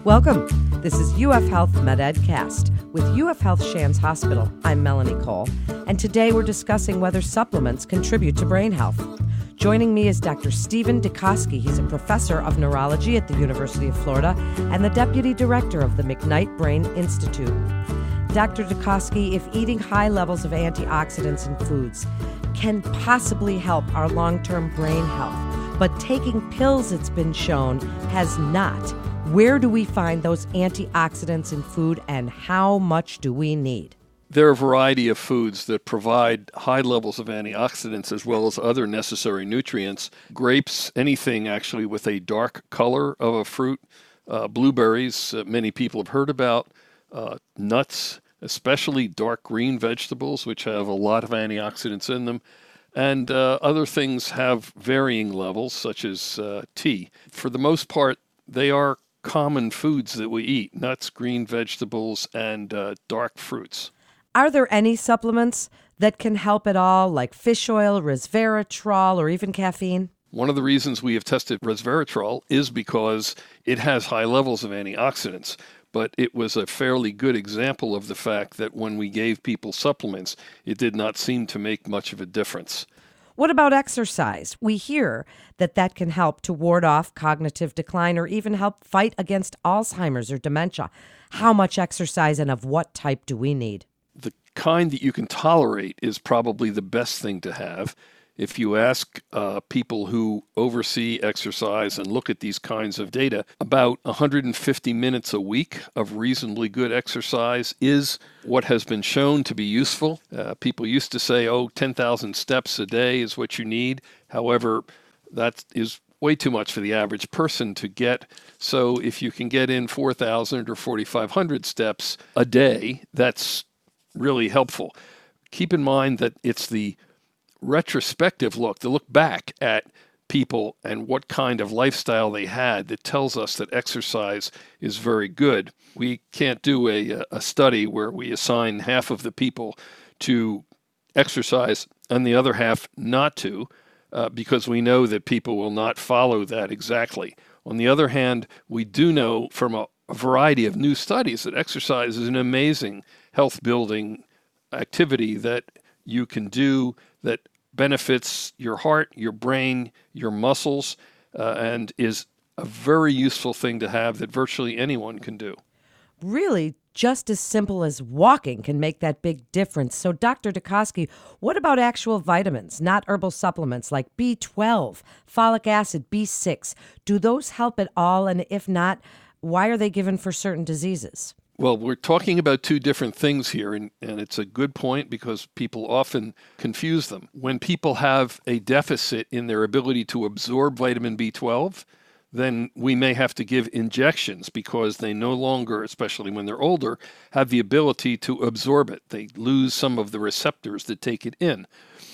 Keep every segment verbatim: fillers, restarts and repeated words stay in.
Welcome. This is U F Health MedEdcast with U F Health Shands Hospital. I'm Melanie Cole, and today we're discussing whether supplements contribute to brain health. Joining me is Doctor Stephen DeKosky. He's a professor of neurology at the University of Florida and the deputy director of the McKnight Brain Institute. Doctor DeKosky, if eating high levels of antioxidants in foods can possibly help our long-term brain health, but taking pills, it's been shown, has not, where do we find those antioxidants in food and how much do we need? There are a variety of foods that provide high levels of antioxidants as well as other necessary nutrients. Grapes, anything actually with a dark color of a fruit, uh, blueberries, uh, many people have heard about, uh, nuts, especially dark green vegetables, which have a lot of antioxidants in them, and uh, other things have varying levels, such as uh, tea. For the most part, they are common foods that we eat, nuts, green vegetables, and uh, dark fruits. Are there any supplements that can help at all, like fish oil, resveratrol, or even caffeine? One of the reasons we have tested resveratrol is because it has high levels of antioxidants, but it was a fairly good example of the fact that when we gave people supplements, it did not seem to make much of a difference. What about exercise? We hear that that can help to ward off cognitive decline or even help fight against Alzheimer's or dementia. How much exercise and of what type do we need? The kind that you can tolerate is probably the best thing to have. If you ask uh, people who oversee exercise and look at these kinds of data, about one hundred fifty minutes a week of reasonably good exercise is what has been shown to be useful. Uh, people used to say, oh, ten thousand steps a day is what you need. However, that is way too much for the average person to get. So if you can get in four thousand or forty-five hundred steps a day, that's really helpful. Keep in mind that it's the retrospective look, to look back at people and what kind of lifestyle they had that tells us that exercise is very good. We can't do a, a study where we assign half of the people to exercise and the other half not to, uh, because we know that people will not follow that exactly. On the other hand, we do know from a, a variety of new studies that exercise is an amazing health-building activity that you can do that benefits your heart, your brain, your muscles, uh, and is a very useful thing to have that virtually anyone can do. Really, just as simple as walking can make that big difference. So, Doctor DeKosky, what about actual vitamins, not herbal supplements like B twelve, folic acid, B six? Do those help at all? And if not, why are they given for certain diseases? Well, we're talking about two different things here, and, and it's a good point because people often confuse them. When people have a deficit in their ability to absorb vitamin B twelve, then we may have to give injections because they no longer, especially when they're older, have the ability to absorb it. They lose some of the receptors that take it in.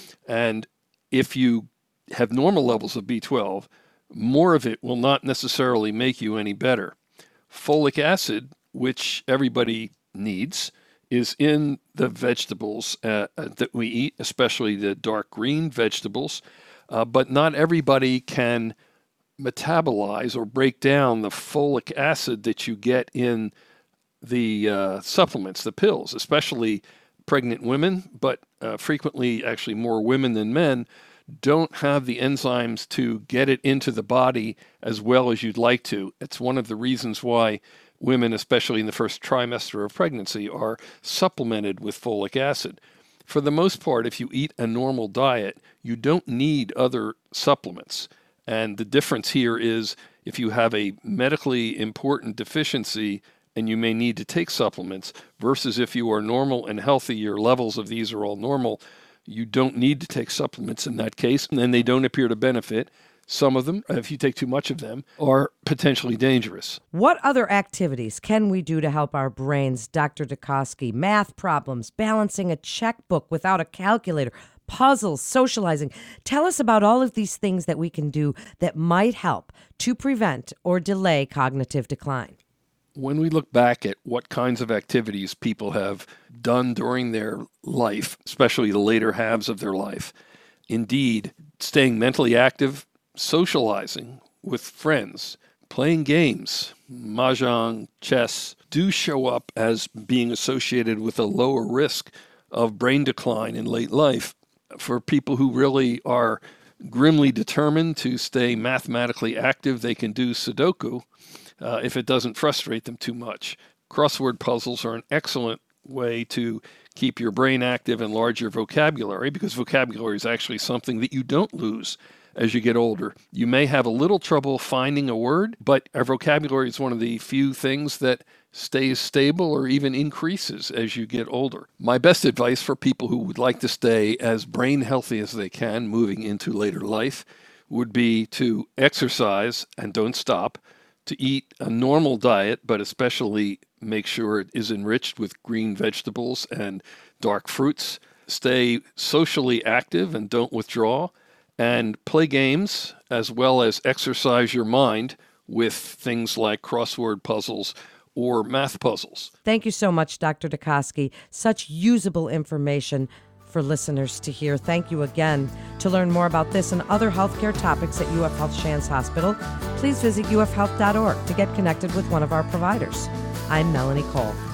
And if you have normal levels of B twelve, more of it will not necessarily make you any better. Folic acid, which everybody needs, is in the vegetables uh, that we eat, especially the dark green vegetables. Uh, but not everybody can metabolize or break down the folic acid that you get in the uh, supplements, the pills, especially pregnant women, but uh, frequently actually more women than men don't have the enzymes to get it into the body as well as you'd like to. It's one of the reasons why women, especially in the first trimester of pregnancy, are supplemented with folic acid. For the most part, if you eat a normal diet, you don't need other supplements. And the difference here is if you have a medically important deficiency and you may need to take supplements, versus if you are normal and healthy, your levels of these are all normal, you don't need to take supplements in that case, and they don't appear to benefit. Some of them, if you take too much of them, are potentially dangerous. What other activities can we do to help our brains, Doctor DeKosky? Math problems, balancing a checkbook without a calculator, puzzles, socializing. Tell us about all of these things that we can do that might help to prevent or delay cognitive decline. When we look back at what kinds of activities people have done during their life, especially the later halves of their life, indeed, staying mentally active, socializing with friends, playing games, mahjong, chess, do show up as being associated with a lower risk of brain decline in late life. For people who really are grimly determined to stay mathematically active, they can do Sudoku uh, if it doesn't frustrate them too much. Crossword puzzles are an excellent way to keep your brain active and enlarge your vocabulary, because vocabulary is actually something that you don't lose as you get older. You may have a little trouble finding a word, but our vocabulary is one of the few things that stays stable or even increases as you get older. My best advice for people who would like to stay as brain healthy as they can moving into later life would be to exercise and don't stop, to eat a normal diet, but especially make sure it is enriched with green vegetables and dark fruits, stay socially active and don't withdraw, and play games as well as exercise your mind with things like crossword puzzles or math puzzles. Thank you so much, Doctor Dacosky. Such usable information for listeners to hear. Thank you again. To learn more about this and other healthcare topics at U F Health Shands Hospital, please visit U F health dot org to get connected with one of our providers. I'm Melanie Cole.